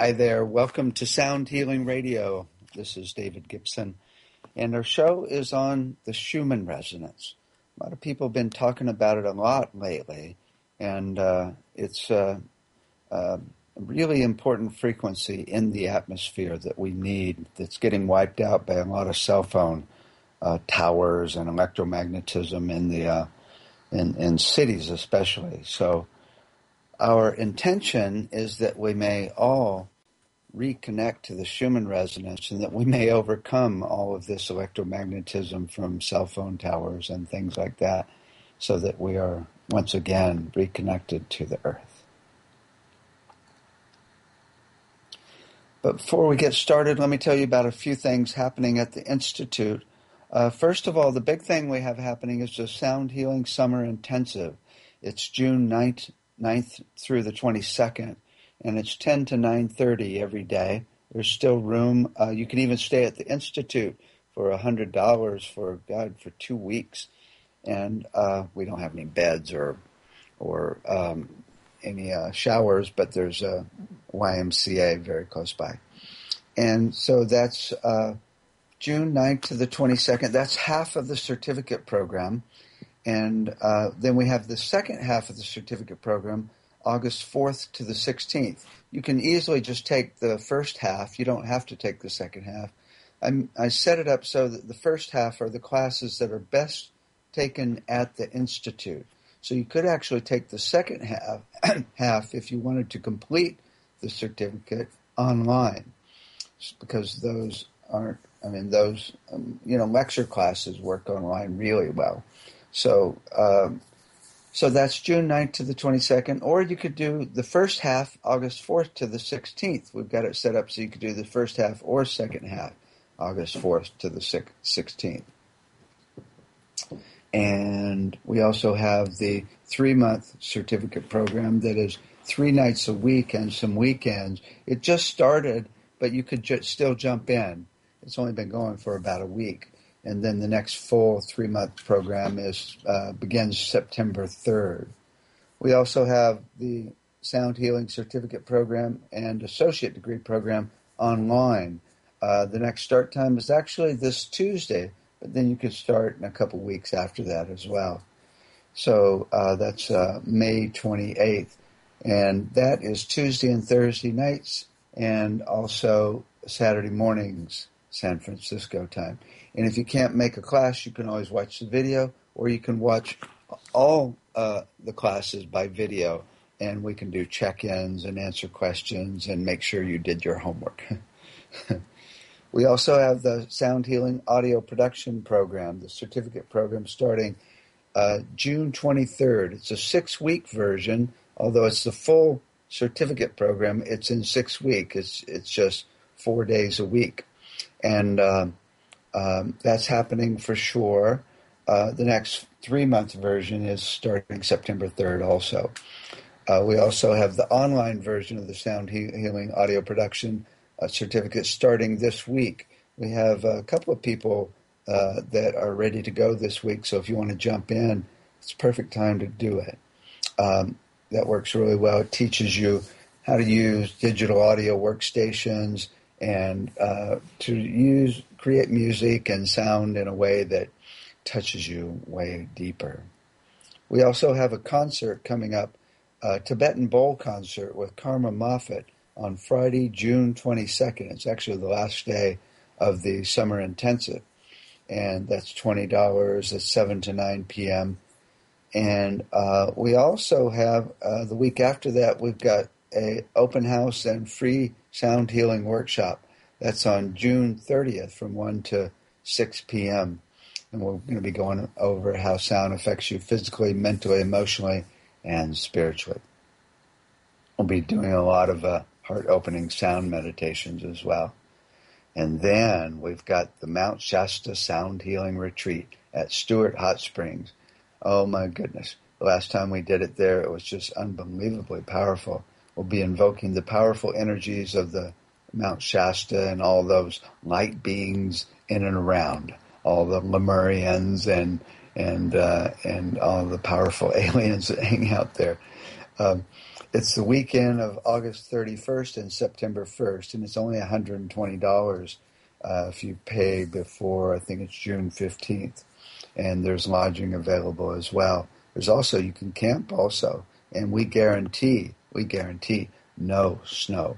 Hi there. Welcome to Sound Healing Radio. This is David Gibson, and our show is on the Schumann resonance. A lot of people have been talking about it a lot lately, and it's a really important frequency in the atmosphere that we need that's getting wiped out by a lot of cell phone towers and electromagnetism in cities especially. So our intention is that we may all reconnect to the Schumann resonance and that we may overcome all of this electromagnetism from cell phone towers and things like that so that we are once again reconnected to the earth. But before we get started, let me tell you about a few things happening at the Institute. First of all, the big thing we have happening is the Sound Healing Summer Intensive. It's June 9th through the 22nd, and it's 10 to 9:30 every day. There's still room. You can even stay at the Institute for $100 for 2 weeks. And we don't have any beds or any showers, but there's a YMCA very close by. And so that's June 9th to the 22nd. That's half of the certificate program. And then we have the second half of the certificate program, August 4th to the 16th. You can easily just take the first half. You don't have to take the second half. I set it up so that the first half are the classes that are best taken at the Institute. So you could actually take the second half if you wanted to complete the certificate online, because those aren't, lecture classes work online really well. So that's June 9th to the 22nd, or you could do the first half, August 4th to the 16th. We've got it set up so you could do the first half or second half, August 4th to the 16th. And we also have the 3-month certificate program that is 3 nights a week and some weekends. It just started, but you could still jump in. It's only been going for about a week. And then the next full 3-month program begins September 3rd. We also have the Sound Healing Certificate Program and Associate Degree Program online. The next start time is actually this Tuesday, but then you could start in a couple weeks after that as well. So that's May 28th. And that is Tuesday and Thursday nights and also Saturday mornings, San Francisco time. And if you can't make a class, you can always watch the video, or you can watch all the classes by video, and we can do check-ins and answer questions and make sure you did your homework. We also have the Sound Healing Audio Production Program, the certificate program, starting June 23rd. It's a 6-week version, although it's the full certificate program. It's in 6 weeks. It's just 4 days a week. And that's happening for sure. The next 3-month version is starting September 3rd also. We also have the online version of the Sound Healing Audio Production certificate starting this week. We have a couple of people that are ready to go this week, so if you want to jump in, it's a perfect time to do it. That works really well. It teaches you how to use digital audio workstations and to create music and sound in a way that touches you way deeper. We also have a concert coming up, a Tibetan Bowl concert with Karma Moffat on Friday, June 22nd. It's actually the last day of the summer intensive, and that's $20. It's 7 to 9 p.m. And we also have, the week after that, we've got a open house and free sound healing workshop. That's on June 30th from 1 to 6 p.m. And we're going to be going over how sound affects you physically, mentally, emotionally, and spiritually. We'll be doing a lot of heart-opening sound meditations as well. And then we've got the Mount Shasta Sound Healing Retreat at Stewart Hot Springs. Oh my goodness. The last time we did it there, it was just unbelievably powerful. We'll be invoking the powerful energies of the Mount Shasta and all those light beings in and around, all the Lemurians and all the powerful aliens that hang out there. It's the weekend of August 31st and September 1st, and it's only $120 if you pay before, I think it's June 15th. And there's lodging available as well. There's also, you can camp also, and we guarantee no snow.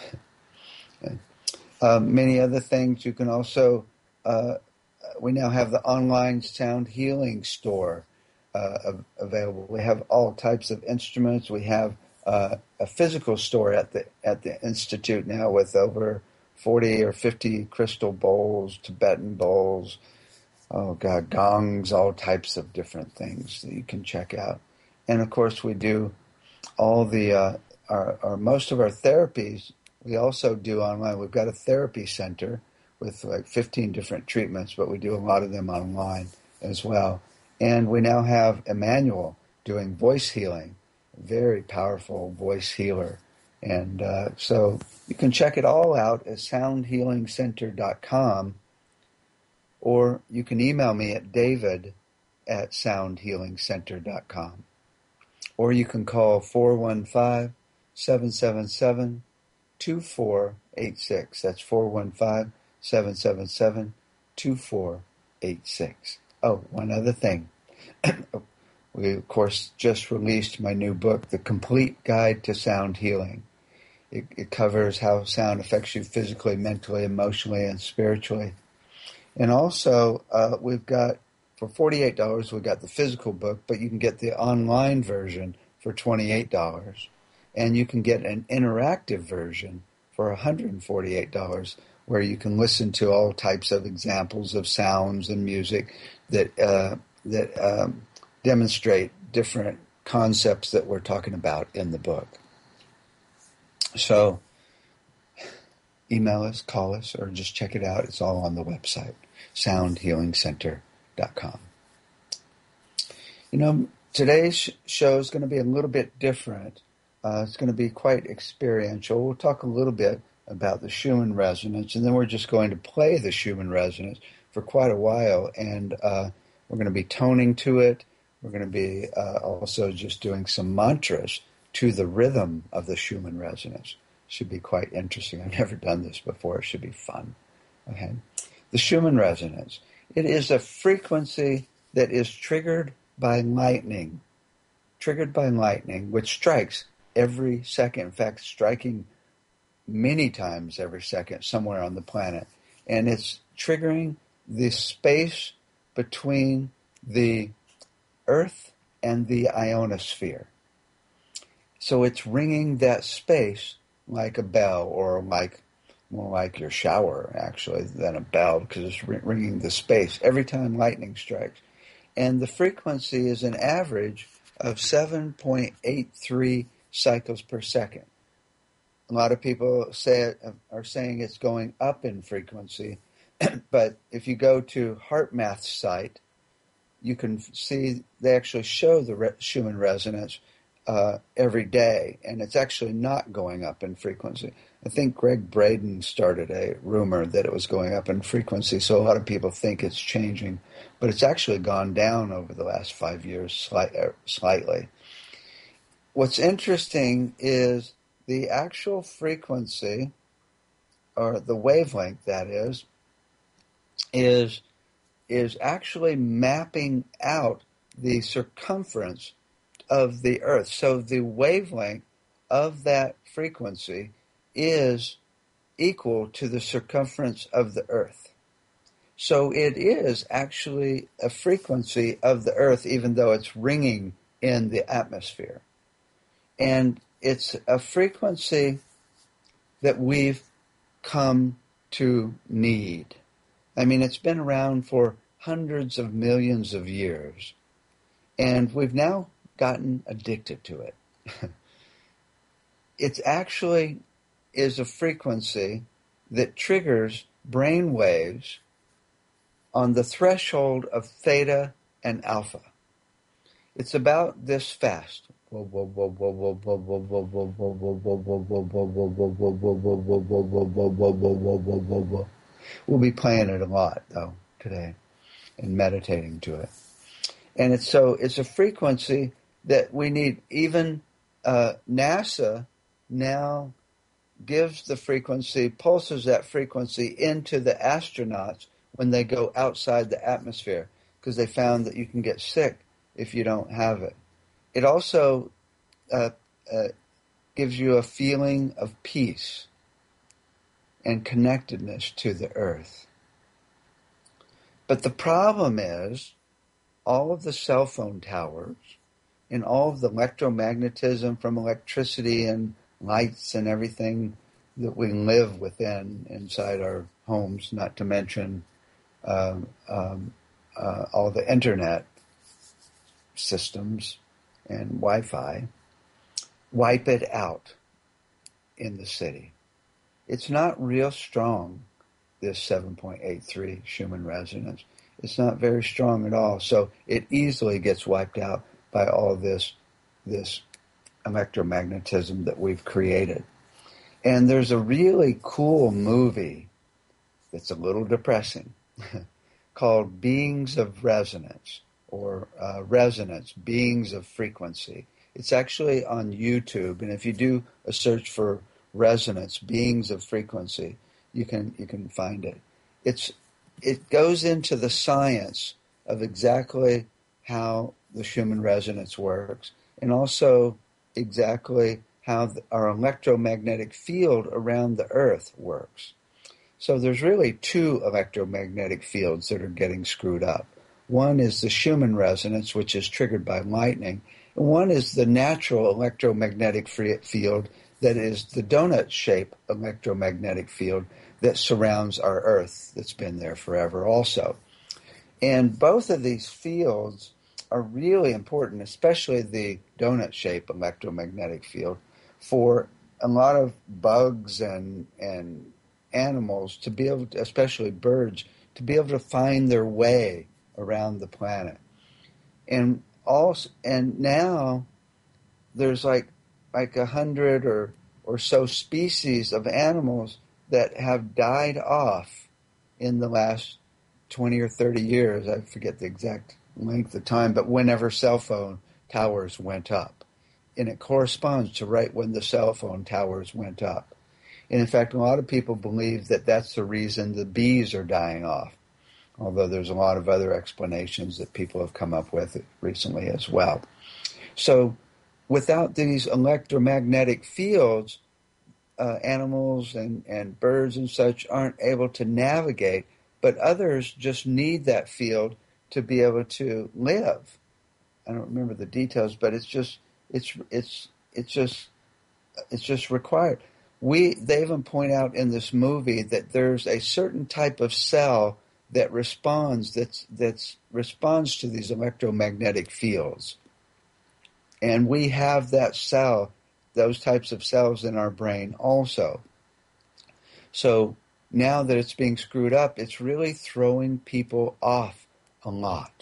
Many other things. You can also, we now have the online sound healing store available. We have all types of instruments. We have a physical store at the Institute now with over 40 or 50 crystal bowls, Tibetan bowls, gongs, all types of different things that you can check out. And of course, we do all the our most of our therapies. We also do online. We've got a therapy center with like 15 different treatments, but we do a lot of them online as well. And we now have Emmanuel doing voice healing, very powerful voice healer. And so you can check it all out at soundhealingcenter.com, or you can email me at david@soundhealingcenter.com, or you can call 415-777-2486. That's 415-777-2486. Oh, one other thing. We, of course, just released my new book, The Complete Guide to Sound Healing. It covers how sound affects you physically, mentally, emotionally, and spiritually. And also, we've got, for $48, we've got the physical book, but you can get the online version for $28. And you can get an interactive version for $148, where you can listen to all types of examples of sounds and music that demonstrate different concepts that we're talking about in the book. So email us, call us, or just check it out. It's all on the website, soundhealingcenter.com. You know, today's show is going to be a little bit different. It's going to be quite experiential. We'll talk a little bit about the Schumann resonance, and then we're just going to play the Schumann resonance for quite a while, and we're going to be toning to it. We're going to be also just doing some mantras to the rhythm of the Schumann resonance. Should be quite interesting. I've never done this before. It should be fun. Okay. The Schumann resonance. It is a frequency that is triggered by lightning, which strikes every second. In fact, striking many times every second somewhere on the planet. And it's triggering the space between the Earth and the ionosphere. So it's ringing that space like a bell, or more like your shower, actually, than a bell, because it's ringing the space every time lightning strikes. And the frequency is an average of 7.83 cycles per second. A lot of people are saying it's going up in frequency, but if you go to HeartMath's site, you can see they actually show the Schumann resonance every day, and it's actually not going up in frequency. I think Greg Braden started a rumor that it was going up in frequency, so a lot of people think it's changing, but it's actually gone down over the last 5 years slightly. What's interesting is the actual frequency, or the wavelength that is actually mapping out the circumference of the Earth. So the wavelength of that frequency is equal to the circumference of the Earth. So it is actually a frequency of the Earth, even though it's ringing in the atmosphere. And it's a frequency that we've come to need. I mean, it's been around for hundreds of millions of years, and we've now gotten addicted to it. It actually is a frequency that triggers brain waves on the threshold of theta and alpha. It's about this fast. We'll be playing it a lot, though, today, and meditating to it. And it's a frequency that we need. Even NASA now gives the frequency, pulses that frequency into the astronauts when they go outside the atmosphere, because they found that you can get sick if you don't have it. It also gives you a feeling of peace and connectedness to the earth. But the problem is all of the cell phone towers and all of the electromagnetism from electricity and lights and everything that we live within inside our homes, not to mention all the internet systems and Wi-Fi, wipe it out in the city. It's not real strong, this 7.83 Schumann resonance. It's not very strong at all, so it easily gets wiped out by all this electromagnetism that we've created. And there's a really cool movie that's a little depressing called Beings of Resonance, or Resonance, Beings of Frequency. It's actually on YouTube, and if you do a search for Resonance, Beings of Frequency, you can find it. It goes into the science of exactly how the Schumann resonance works, and also exactly how our electromagnetic field around the Earth works. So there's really two electromagnetic fields that are getting screwed up. One is the Schumann resonance, which is triggered by lightning, and one is the natural electromagnetic field that is the donut-shaped electromagnetic field that surrounds our Earth, that's been there forever also. And both of these fields are really important, especially the donut-shaped electromagnetic field, for a lot of bugs and animals to be able to, especially birds, to be able to find their way around the planet. And now there's like 100 or so species of animals that have died off in the last 20 or 30 years. I forget the exact length of time, but whenever cell phone towers went up. And it corresponds to right when the cell phone towers went up. And in fact, a lot of people believe that that's the reason the bees are dying off, although there's a lot of other explanations that people have come up with recently as well. So without these electromagnetic fields, animals and birds and such aren't able to navigate, but others just need that field to be able to live. I don't remember the details, but it's just required. They even point out in this movie that there's a certain type of cell that responds to these electromagnetic fields, and we have that cell, those types of cells in our brain also. So now that it's being screwed up, it's really throwing people off a lot.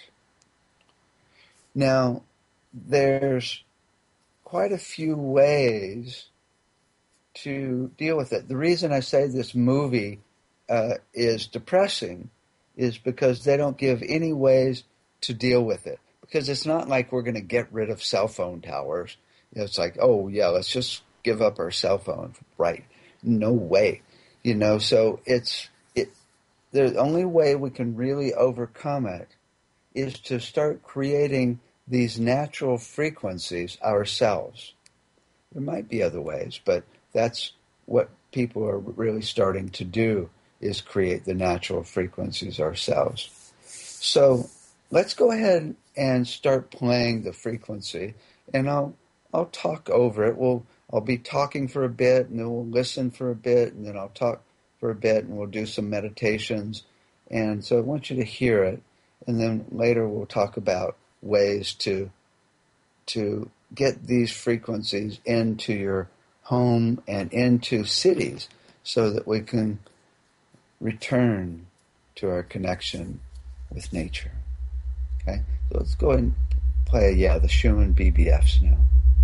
Now, there's quite a few ways to deal with it. The reason I say this movie is depressing is because they don't give any ways to deal with it. Because it's not like we're going to get rid of cell phone towers. It's like, oh yeah, let's just give up our cell phone. Right. No way. So the only way we can really overcome it is to start creating these natural frequencies ourselves. There might be other ways, but that's what people are really starting to do, is create the natural frequencies ourselves. So let's go ahead and start playing the frequency, and I'll talk over it. I'll be talking for a bit, and then we'll listen for a bit, and then I'll talk for a bit, and we'll do some meditations. And so I want you to hear it, and then later we'll talk about ways to get these frequencies into your home and into cities so that we can return to our connection with nature. Okay? So let's go and play, the Schumann BBFs now.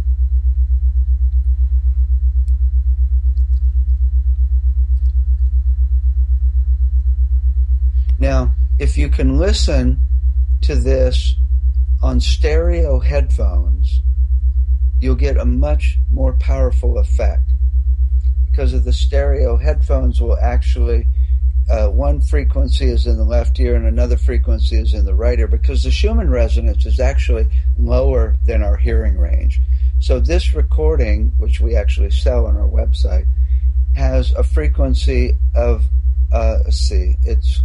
Now, if you can listen to this on stereo headphones, you'll get a much more powerful effect. Because of the stereo, headphones will actually, one frequency is in the left ear and another frequency is in the right ear, because the Schumann resonance is actually lower than our hearing range. So this recording, which we actually sell on our website, has a frequency of, let's see, it's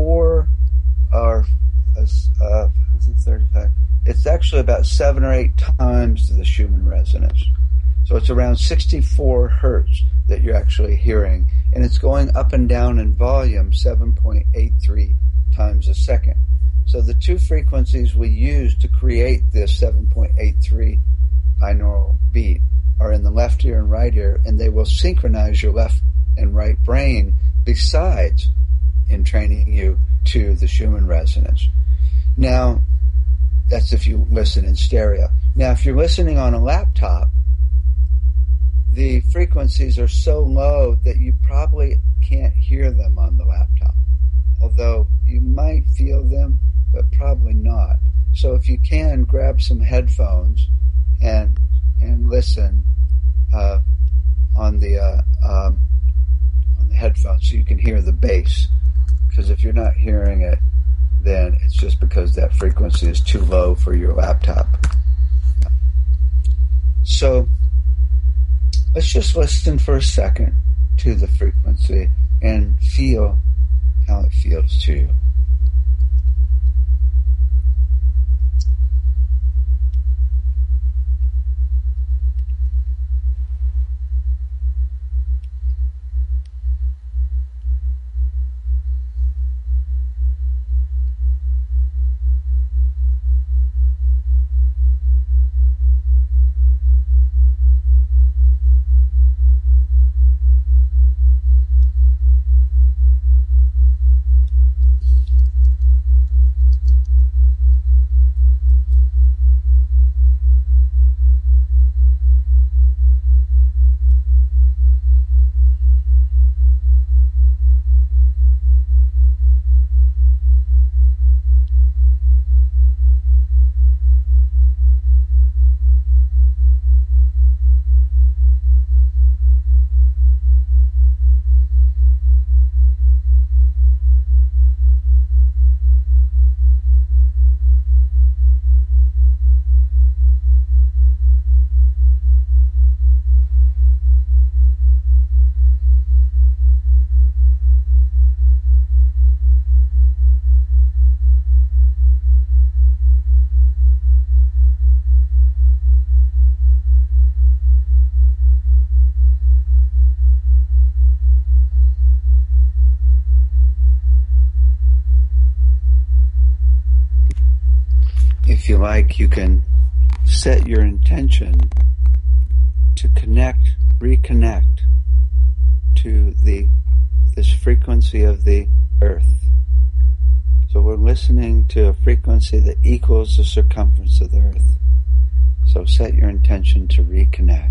35. It's actually about 7 or 8 times the Schumann resonance. So it's around 64 hertz that you're actually hearing, and it's going up and down in volume 7.83 times a second. So the two frequencies we use to create this 7.83 binaural beat are in the left ear and right ear, and they will synchronize your left and right brain, besides in training you to the Schumann resonance. Now, that's if you listen in stereo. Now, if you're listening on a laptop, the frequencies are so low that you probably can't hear them on the laptop. Although you might feel them, but probably not. So if you can, grab some headphones and listen on the headphones so you can hear the bass. Because if you're not hearing it, then it's just because that frequency is too low for your laptop. So let's just listen for a second to the frequency and feel how it feels to you. If you like, you can set your intention to reconnect to this frequency of the earth. So we're listening to a frequency that equals the circumference of the earth. So set your intention to reconnect.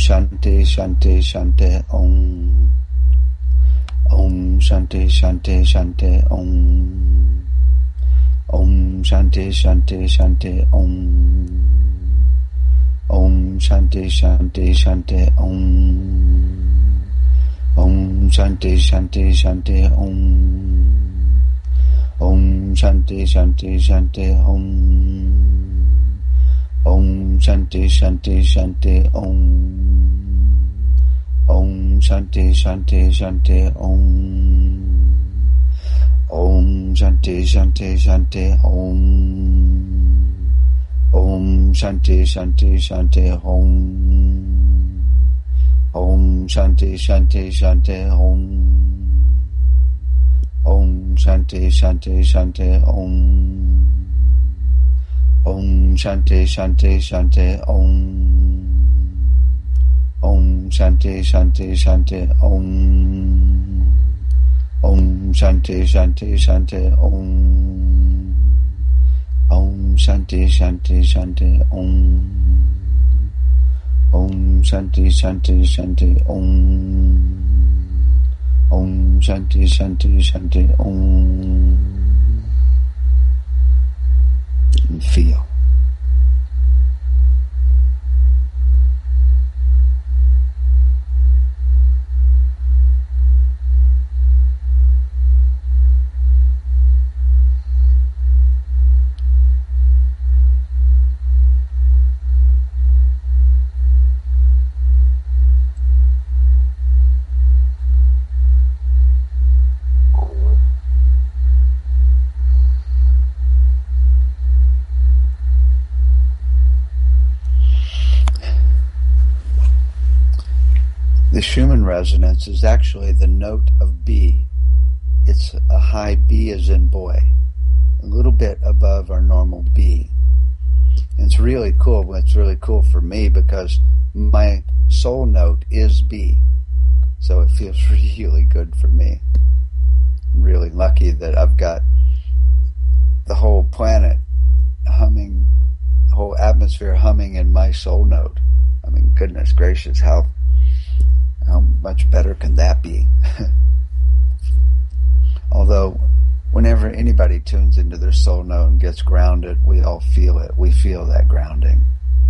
Shanti Shanti Shanti Om. Om Shanti Shanti Shanti Om. Om Shanti Shanti Shanti Om. Om Shanti Shanti Shanti Om. Om Shanti Shanti Shanti Om. Om Shanti Shanti Shanti Om. Om Shanti Shanti Shanti Om. Om Shanti Shanti Shanti Om. Om Shanti Shanti Shanti Om. Om Shanti Shanti Shanti Om. Om Shanti Shanti Shanti Om. Om Shanti Shanti Shanti Om. Om Shanti Shanti Shanti Om. Om Shanti Shanti Shanti Om. Om Shanti Shanti Shanti Om. Om Shanti Shanti Shanti Om. Om Shanti Shanti Shanti Om. Om Shanti Shanti Shanti Om. And feel. The Schumann resonance is actually the note of B. It's a high B as in boy, a little bit above our normal B. And it's really cool. It's really cool for me because my soul note is B. So it feels really good for me. I'm really lucky that I've got the whole planet humming, the whole atmosphere humming in my soul note. I mean, goodness gracious, how much better can that be? Although, whenever anybody tunes into their soul note and gets grounded, we all feel it. We feel that grounding.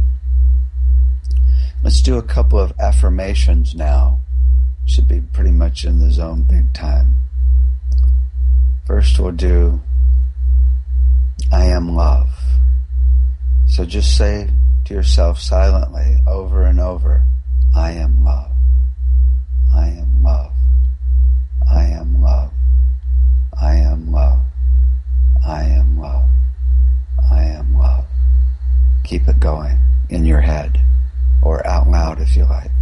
Let's do a couple of affirmations now. Should be pretty much in the zone big time. First we'll do, I am love. So just say to yourself silently over and over, I am love. I am love. I am love. I am love. I am love. I am love. Keep it going in your head or out loud if you like.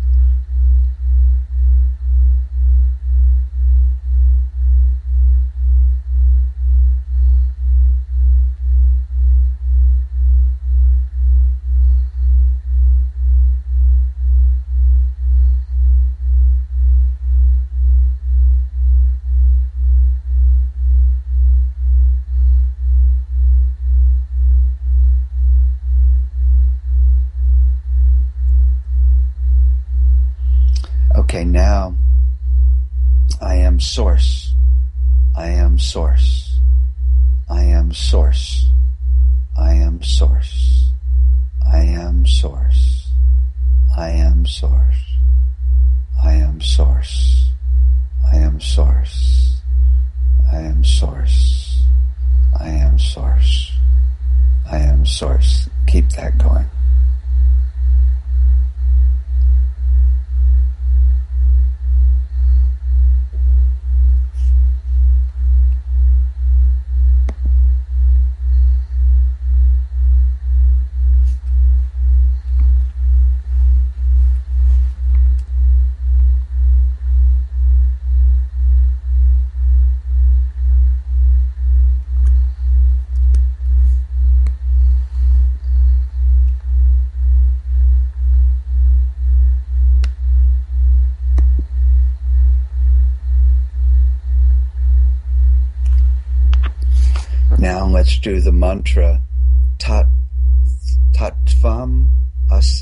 Okay, now I am source. I am source. I am source. I am source. I am source. I am source. I am source. I am source. I am source. I am source. I am source. Keep that going. Now let's do the mantra Tattvam Asi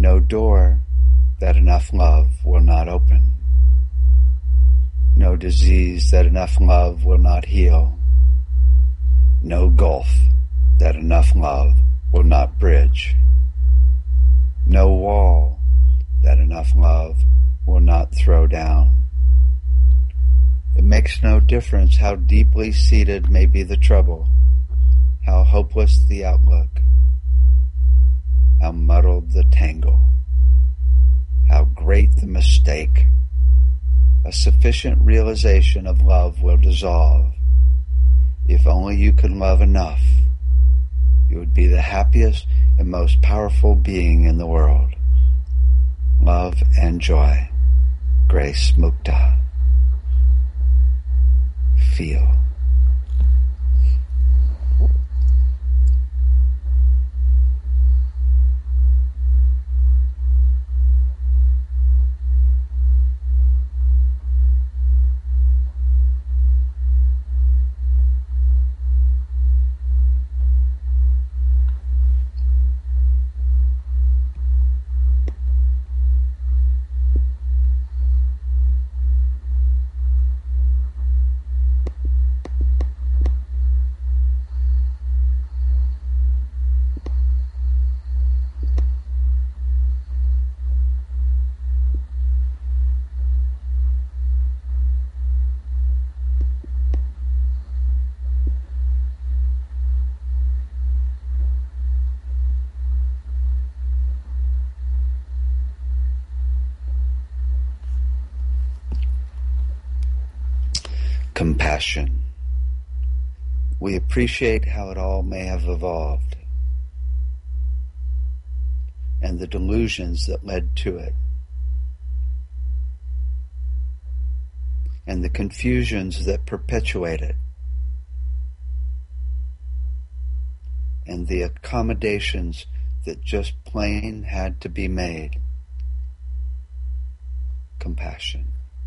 No door that enough love will not open. No disease that enough love will not heal. No gulf that enough love will not bridge. No wall that enough love will not throw down. It makes no difference how deeply seated may be the trouble, how hopeless the outlook, how muddled the tangle, how great the mistake. A sufficient realization of love will dissolve. If only you could love enough, you would be the happiest and most powerful being in the world. Love and joy. Grace Mukta. Feel. Compassion. We appreciate how it all may have evolved and the delusions that led to it and the confusions that perpetuate it and the accommodations that just plain had to be made. Compassion.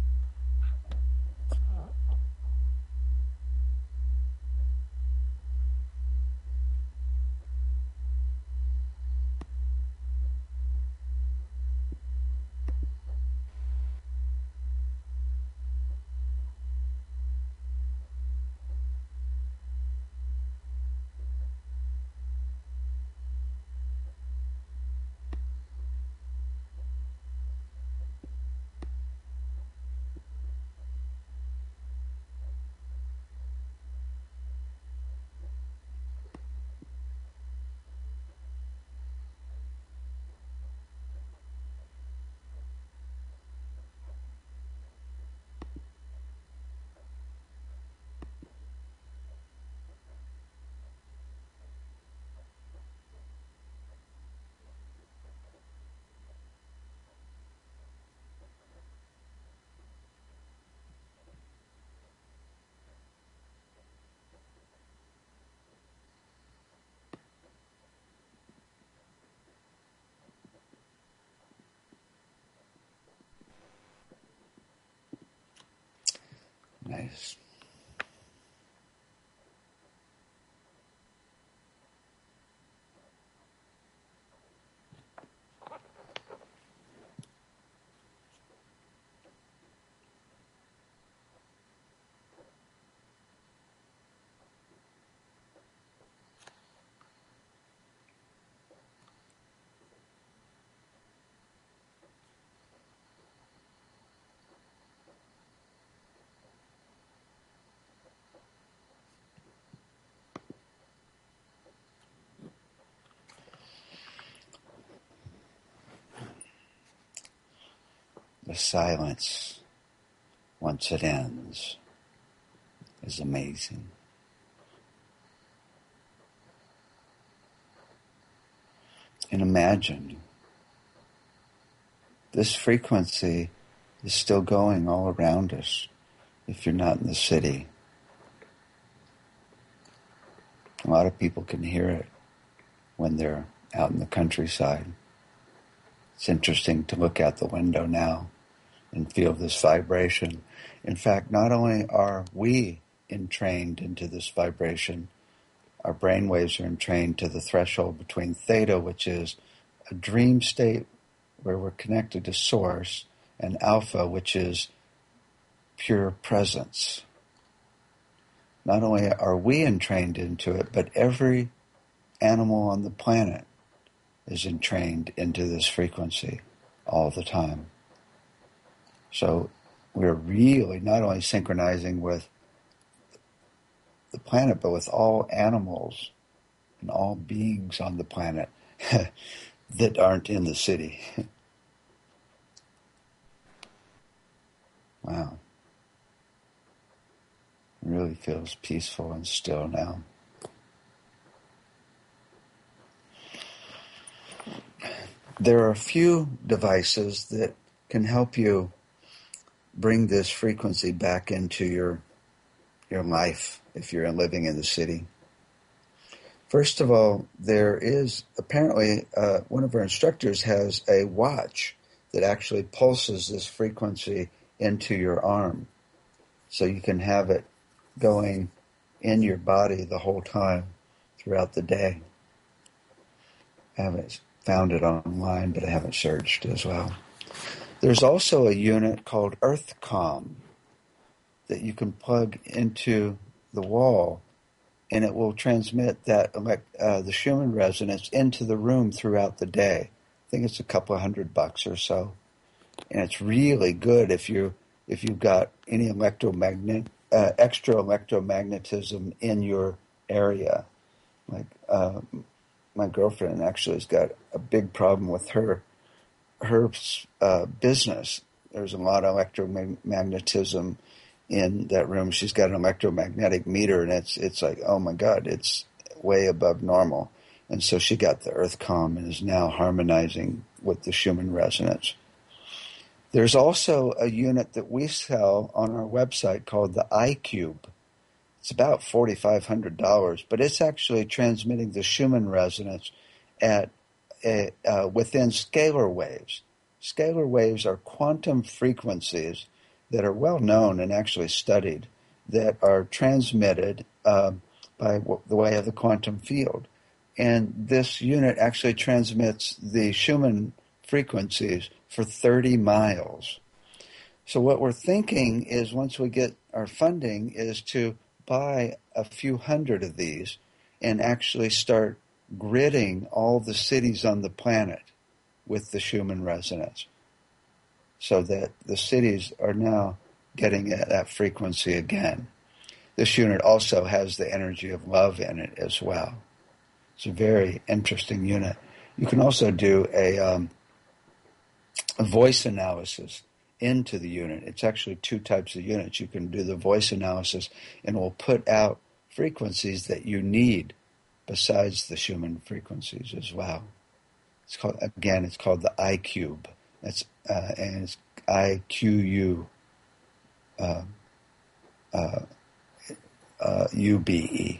Nice. The silence, once it ends, is amazing. And imagine this frequency is still going all around us if you're not in the city. A lot of people can hear it when they're out in the countryside. It's interesting to look out the window now and feel this vibration. In fact, not only are we entrained into this vibration, our brain waves are entrained to the threshold between theta, which is a dream state where we're connected to Source, and Alpha, which is pure presence. Not only are we entrained into it, but every animal on the planet is entrained into this frequency all the time. So we're really not only synchronizing with the planet, but with all animals and all beings on the planet that aren't in the city. Wow. It really feels peaceful and still now. There are a few devices that can help you bring this frequency back into your life if you're living in the city. First of all, there is apparently one of our instructors has a watch that actually pulses this frequency into your arm. So you can have it going in your body the whole time throughout the day. I haven't found it online, but I haven't searched as well. There's also a unit called EarthCom that you can plug into the wall, and it will transmit that the Schumann resonance into the room throughout the day. I think it's a couple $100 or so, and it's really good if you've got any extra electromagnetism in your area. Like my girlfriend actually has got a big problem with her business. There's a lot of electromagnetism in that room. She's got an electromagnetic meter, and it's like, oh my God, it's way above normal. And so she got the EarthCom and is now harmonizing with the Schumann resonance. There's also a unit that we sell on our website called the iCube. It's about $4,500, but it's actually transmitting the Schumann resonance at within scalar waves. Scalar waves are quantum frequencies that are well known and actually studied that are transmitted by the way of the quantum field. And this unit actually transmits the Schumann frequencies for 30 miles. So what we're thinking is once we get our funding is to buy a few hundred of these and actually start gridding all the cities on the planet with the Schumann resonance so that the cities are now getting that frequency again. This unit also has the energy of love in it as well. It's a very interesting unit. You can also do a voice analysis into the unit. It's actually two types of units. You can do the voice analysis and it will put out frequencies that you need besides the Schumann frequencies as well. It's called the iCube. That's and it's IQU UBE.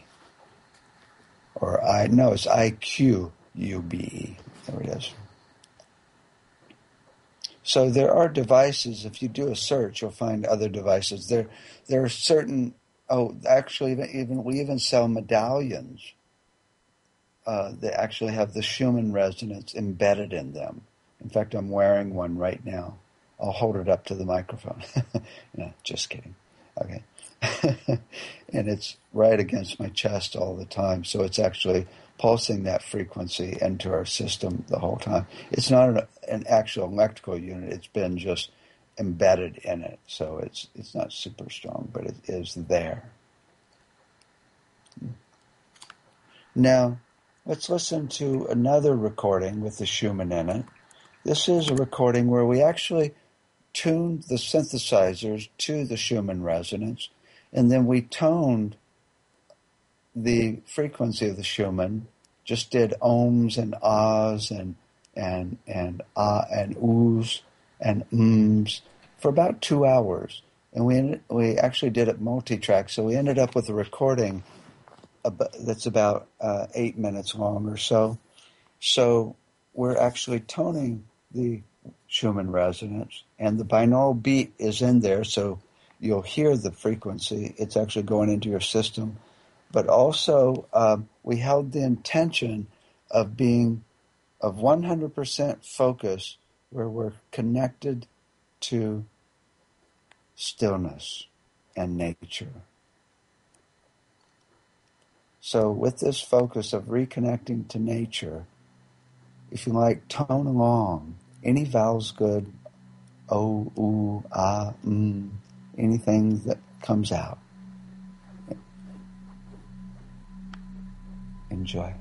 It's IQUBE. There it is. So there are devices. If you do a search, you'll find other devices. There are certain. We even sell medallions that actually have the Schumann resonance embedded in them. In fact, I'm wearing one right now. I'll hold it up to the microphone. No, just kidding. Okay. And it's right against my chest all the time. So it's actually pulsing that frequency into our system the whole time. It's not an actual electrical unit. It's been just embedded in it. So it's not super strong, but it is there. Now, let's listen to another recording with the Schumann in it. This is a recording where we actually tuned the synthesizers to the Schumann resonance, and then we toned the frequency of the Schumann, just did ohms and ahs and ah and oohs and ums for about 2 hours. And we actually did it multi-track, so we ended up with a recording that's about 8 minutes long or so. So we're actually toning the Schumann resonance, and the binaural beat is in there, so you'll hear the frequency. It's actually going into your system. But also, we held the intention of being of 100% focus where we're connected to stillness and nature. So with this focus of reconnecting to nature, if you like, tone along. Any vowel's good. O, oo, ah, anything that comes out. Enjoy.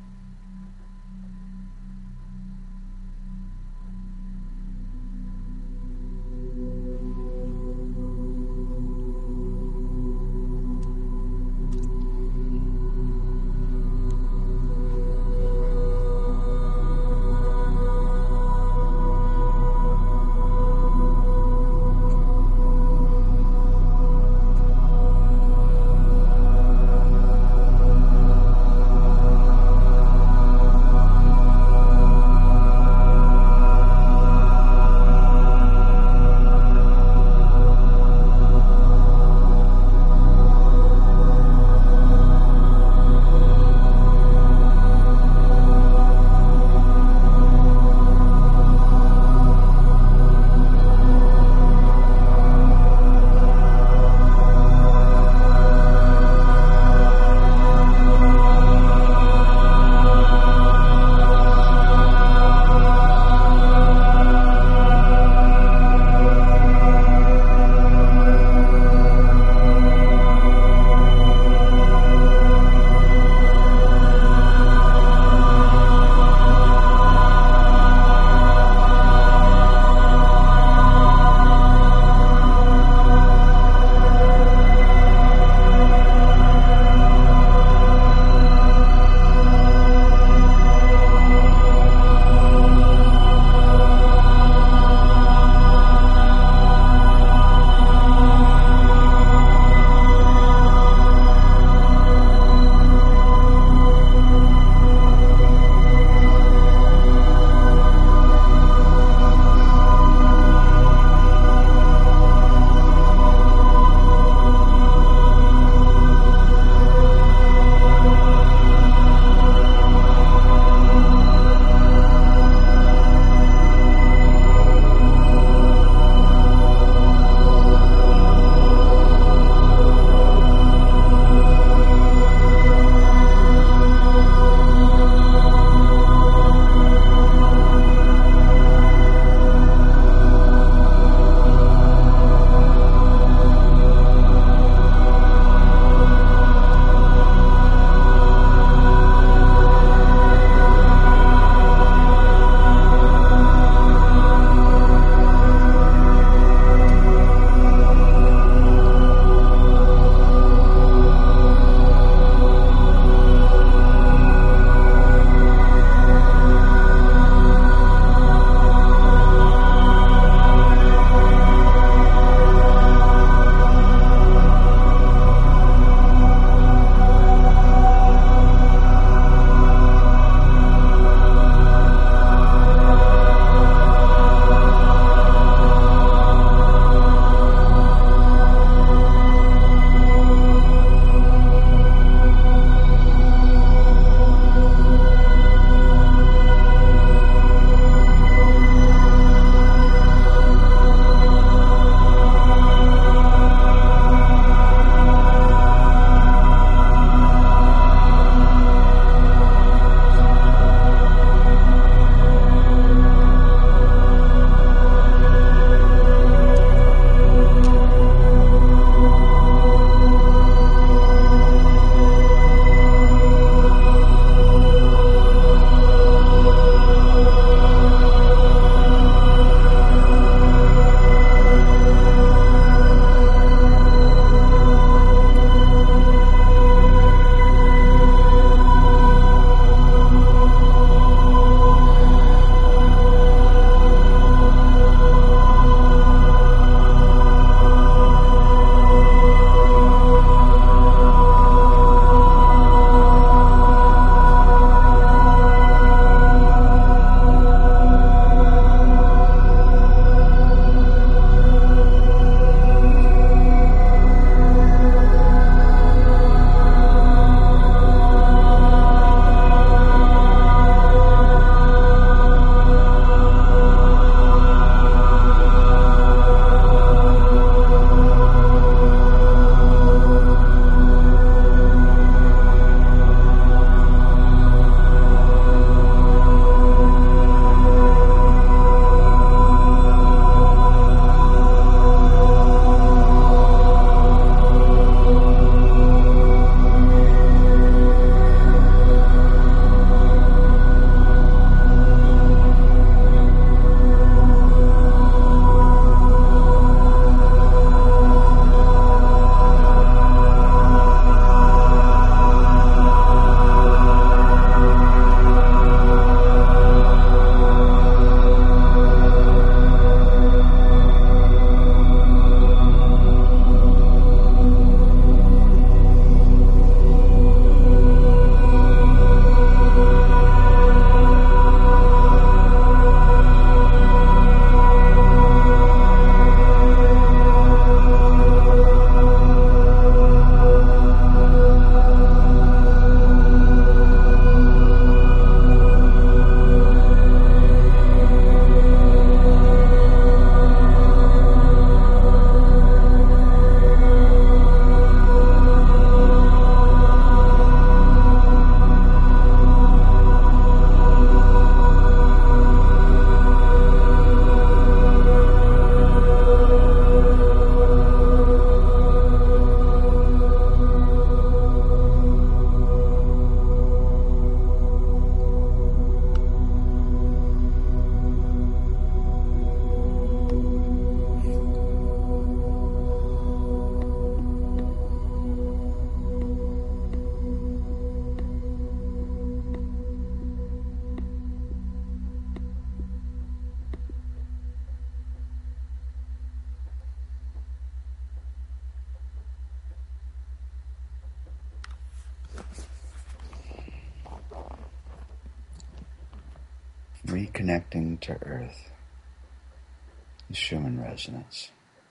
reconnecting to Earth, the Schumann resonance.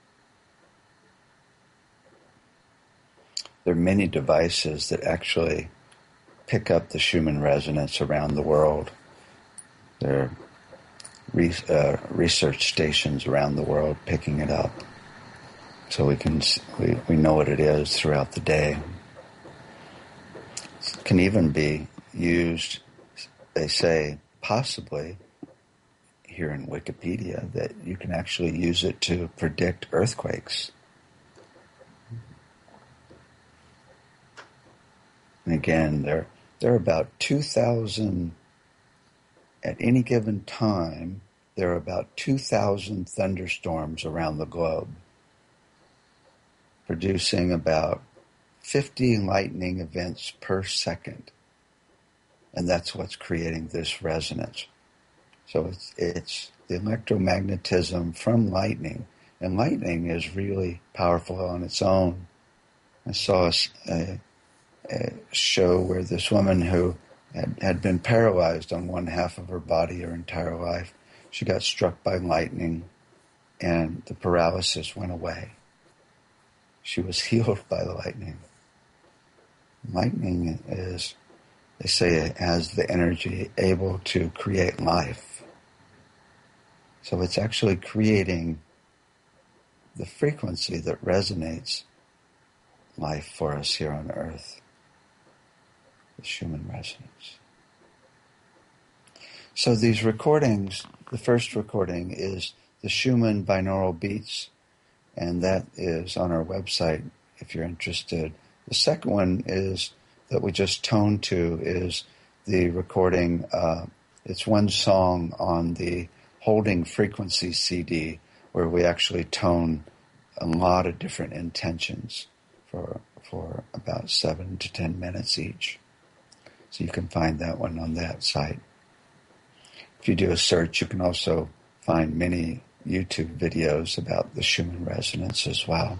There are many devices that actually pick up the Schumann resonance around the world. There are research stations around the world picking it up, so we know what it is throughout the day. It can even be used, they say, possibly, here in Wikipedia, that you can actually use it to predict earthquakes. And again, there are about 2,000, at any given time, there are about 2,000 thunderstorms around the globe, producing about 50 lightning events per second. And that's what's creating this resonance. So it's the electromagnetism from lightning. And lightning is really powerful on its own. I saw a show where this woman who had been paralyzed on one half of her body her entire life, she got struck by lightning and the paralysis went away. She was healed by the lightning. Lightning is, they say, it has the energy able to create life. So it's actually creating the frequency that resonates life for us here on Earth. The Schumann resonance. So these recordings, the first recording is the Schumann binaural beats, and that is on our website if you're interested. The second one is that we just toned to is the recording. It's one song on the Holding Frequency CD where we actually tone a lot of different intentions for about 7 to 10 minutes each. So you can find that one on that site. If you do a search, you can also find many YouTube videos about the Schumann resonance as well.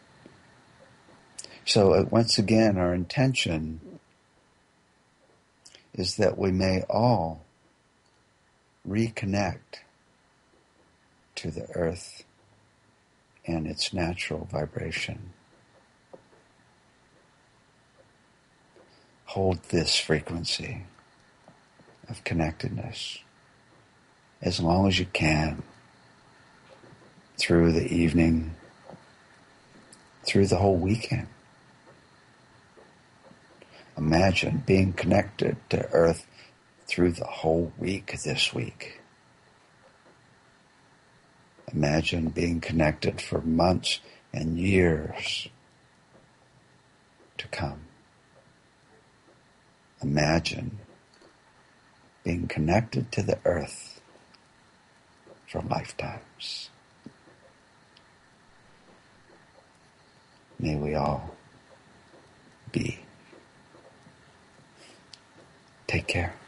So once again, our intention is that we may all reconnect to the Earth and its natural vibration. Hold this frequency of connectedness as long as you can through the evening, through the whole weekend. Imagine being connected to Earth through the whole week this week. Imagine being connected for months and years to come. Imagine being connected to the Earth for lifetimes. May we all be. Take care.